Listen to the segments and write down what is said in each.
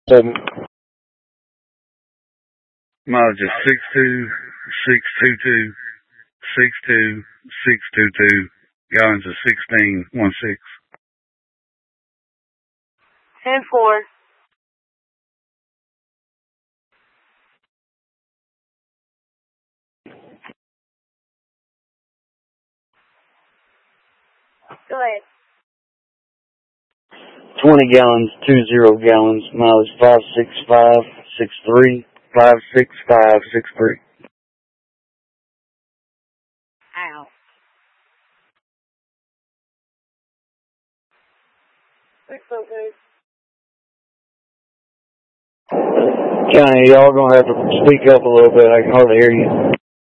Mileage is 62622, gallons is 1616. 10-4. Go ahead. 20 gallons, 20 gallons, mileage 56563, 56563. Ow. Okay. Johnny, y'all gonna have to speak up a little bit. I can hardly hear you.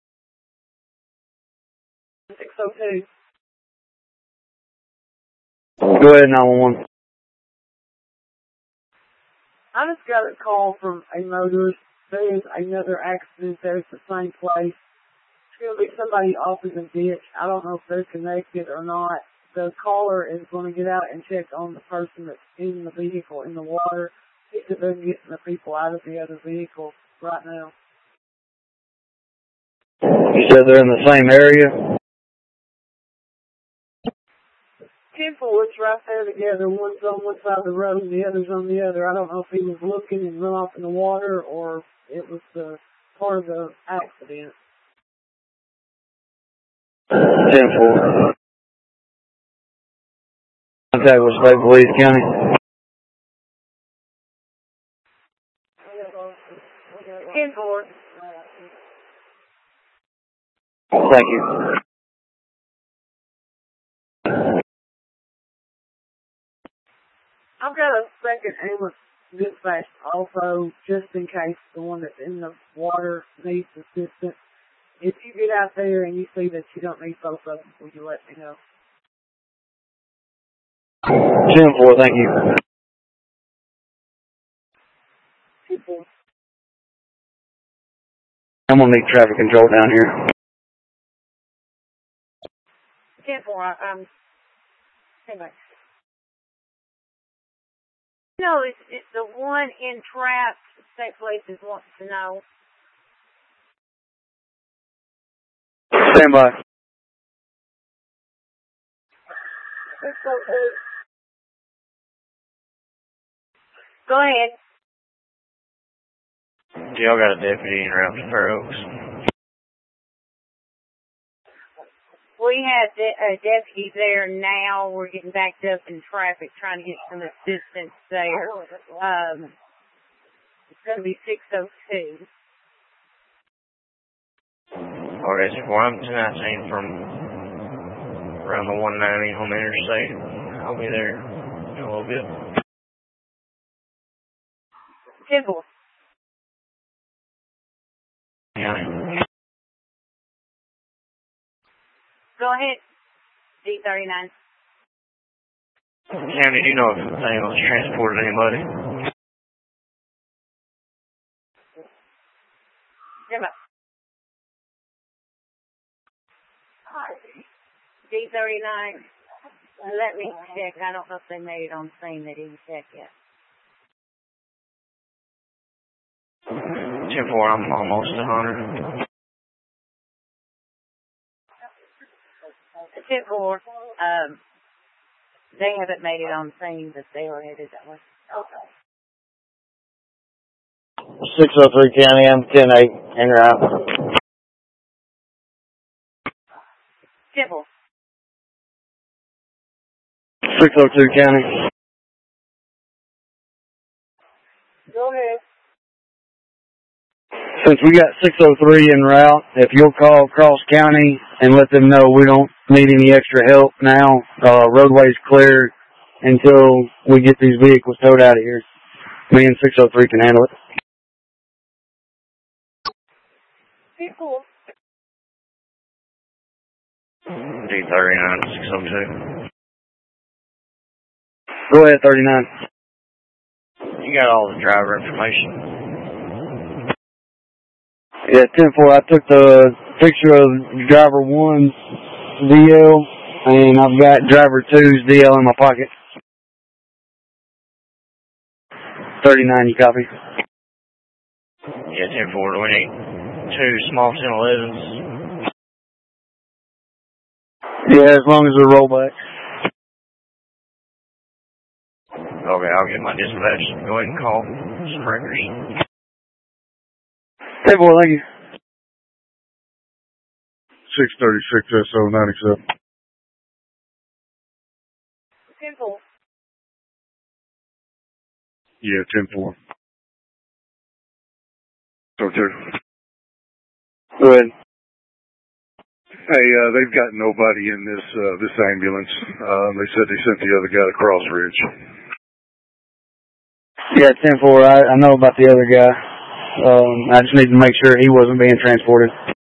602. Go ahead, 911. I just got a call from a motorist. There's another accident there at the same place. It's going to be somebody off in the ditch. I don't know if they're connected or not. The caller is going to get out and check on the person that's in the vehicle in the water. See if they're getting the people out of the other vehicle right now. You said they're in the same area? 10-4, it's right there together. One's on one side of the road and the other's on the other. I don't know if he was looking and run off in the water or it was part of the accident. 10-4. Contact with State Police County. Ten four. Thank you. I've got a second ambulance dispatch also, just in case the one that's in the water needs assistance. If you get out there and you see that you don't need both of them, will you let me know? 10-4, thank you. 10-4. I'm gonna need traffic control down here. 10-4, hey, bye. No, it's the one entrapped. State Police wants to know. Stand by. Go ahead. Y'all got a deputy in route to Fair Oaks. We have a deputy there now. We're getting backed up in traffic, trying to get some assistance there. It's going to be 602. Okay, so I'm 1019 from around the 190 on the interstate. I'll be there in a little bit. 10-4. Yeah. Go ahead. D39. County, do you know if the thing was transported anybody? D39. Let me check. I don't know if they made it on scene. They didn't check yet. 10-4, I'm almost 100. 10-4. They haven't made it on scene, but they were headed that way. Okay. 603 County, I'm 10-8, en route. 10-4. 602 County. Go ahead. Since we got 603 en route, if you'll call Cross County and let them know we don't need any extra help now, roadway's clear until we get these vehicles towed out of here. Me and 603 can handle it. Be cool. D39, 602. Go ahead, 39. You got all the driver information. Yeah, 10-4, I took the picture of driver 1's DL, and I've got driver 2's DL in my pocket. 39, you copy? Yeah, 10-4. We need 2 small 10-11s. Yeah, as long as they're rollback. Okay, I'll get my dispatch. Go ahead and call Springers. 10-4, thank you. 636 SO 97. 10-4. Yeah, 10-4. So 2. Go ahead. Hey, they've got nobody in this ambulance. They said they sent the other guy to Cross Ridge. Yeah, 10-4, I know about the other guy. I just need to make sure he wasn't being transported.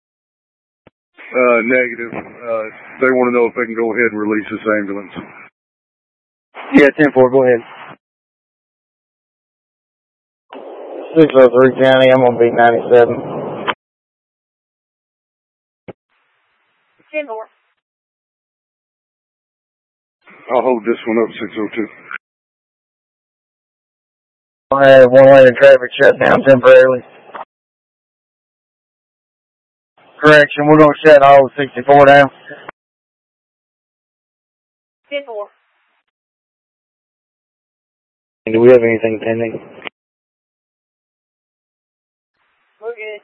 Negative. They want to know if they can go ahead and release this ambulance. Yeah, 10-4, go ahead. 603 County, I'm gonna beat 97. 10-4. I'll hold this one up, 602. I have one lane of traffic shut down temporarily. Correction, we're gonna shut all of 64 down. 10-4. Do we have anything pending? We're good.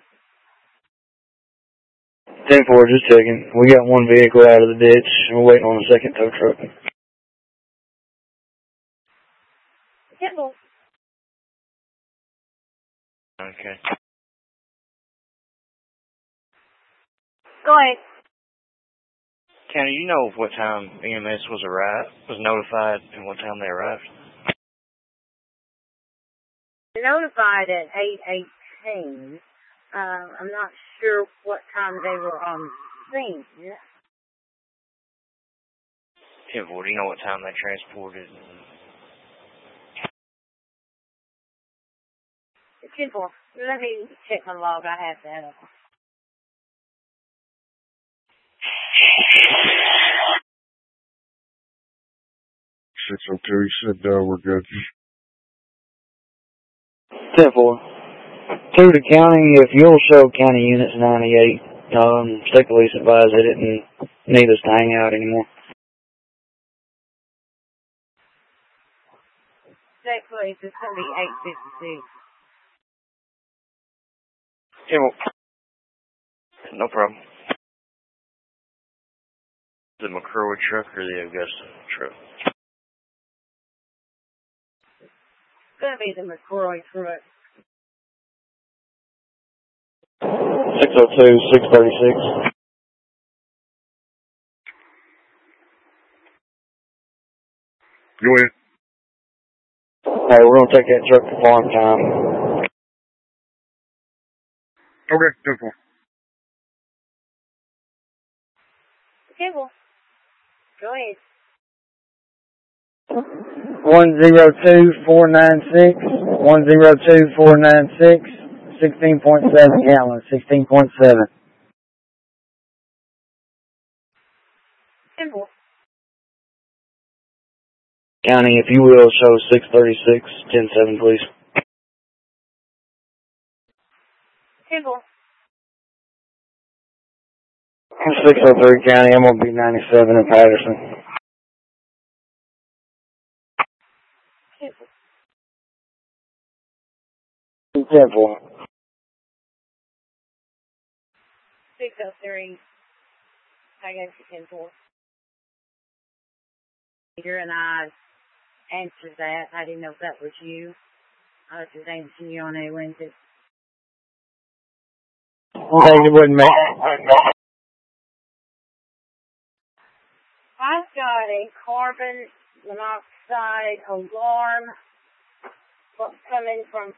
10-4, just checking. We got one vehicle out of the ditch. We're waiting on a second tow truck. 10-4. Okay. Go ahead. County, you know what time EMS was notified and what time they arrived? Notified at 8:18. I'm not sure what time they were on scene. Yeah. 10-4, do you know what time they transported? 10-4. Let me check my log. I have that. 602, he said, we're good. 10-4. To the county, if you'll show county units 98, state police advised they didn't need us to hang out anymore. State police is going to be 8:56. Yeah, well, no problem. The McCrory truck or the Augusta truck? It's going to be the McCrory truck. 602, 636. Go ahead. Hey, we're gonna take that truck to farm time. Okay, 10-4. Okay, well, go ahead. 102496, 102496, 16.7 gallons, 16.7. 10-4. County, if you will, show 636, 10-7, please. 10-4. 603 County, I'm gonna be 97 in Patterson. 10-4. 603. I got you 10-4. Peter and I answered that. I didn't know if that was you. I was just answering you on a Wednesday. It wouldn't make. I've got a carbon monoxide alarm coming from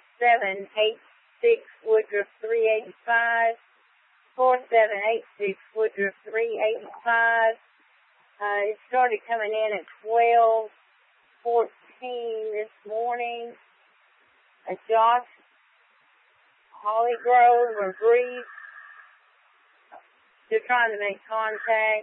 4786 Woodruff 385. 4786 Woodruff 385. It started coming in at 12:14 this morning. Josh Hollygrove or Breeze. They're trying to make contact.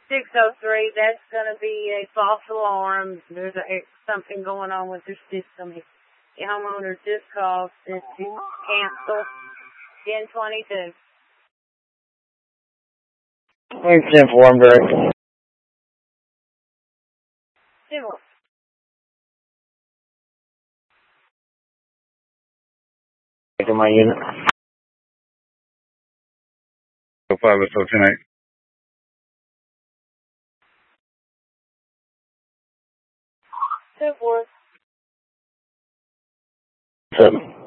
603, that's going to be a false alarm. There's something going on with your system. The homeowner just called to cancel 1022. Thanks, 10-4, I'm direct. Civil. Taking my unit. 05, let's go 10-8. Civil. 7.